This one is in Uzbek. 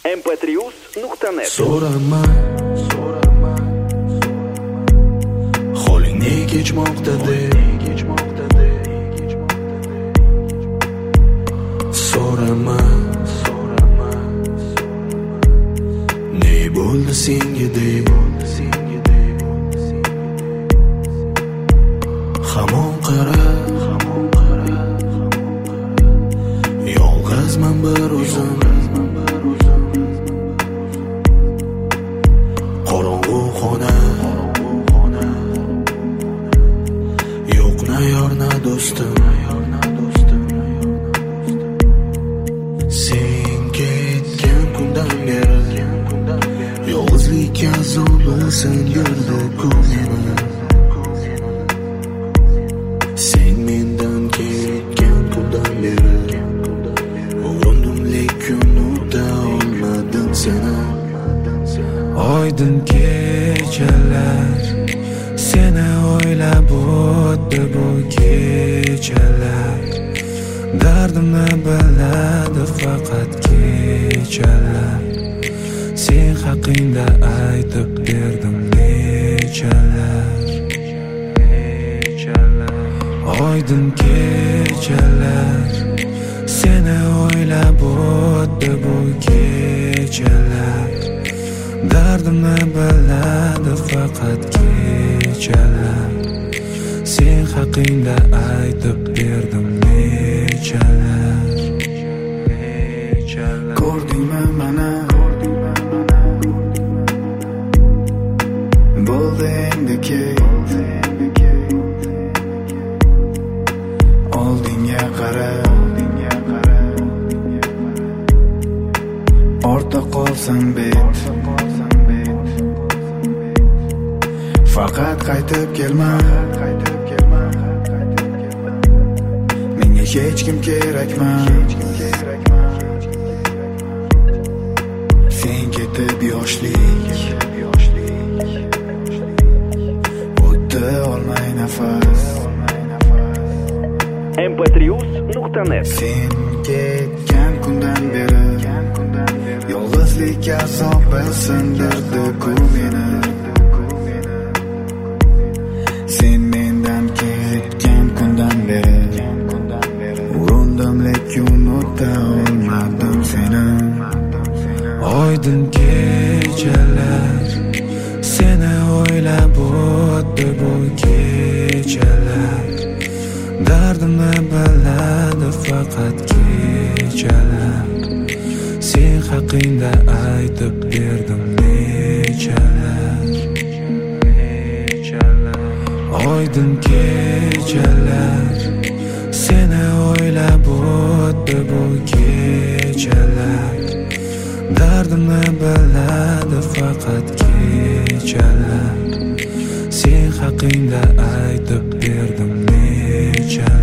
mp3uz.net. So'rama holing ne kechmoqda deb, so'rama ne bo'ldi senga deb, hamon qara yolg'izman bir o'zim, qorong'u xona, yo'q na yor na do'stim. Sen ketgan kundan beri yolg'izlik azobi singirdi ko'zimni. Sen mendan ketgan kundan beri urindim, lekin unuta olmadim seni. Oydin kechalar seni o'ylab o'tdi bu kechalar, dardimni biladi faqat kechalar. Sen haqingda aytib berdim nechalar. Oydin kechalar seni o'ylab o'tdi bu kechalar, dardimni biladi faqat kechalar. Sen haqingda aytib berdim nechalar. Ko'rdingmi mana, bo'ldi endi ket, oldinga qara, ortda qolsam bet, faqat qaytib kelma, menga hech kim kerakmas. Sen ketib yoshlik o'tdi olmay nafas. mp3uz.net. Sen ketgan kundan beri yolg'izlik azobi sindirdi ku meni. Sen mendan ketgan kundan beri urindim, lekin unuta olmadim seni. Oydin kechalar seni o'ylab o'tdi bu kechalar, dardimni biladi faqat kechalar. Sen haqingda aytib berdim nechalar. Oydin kechalar seni o'ylab o'tdi bu kechalar, dardimni biladi faqat kechalar. Sen haqingda aytib berdim nechalar.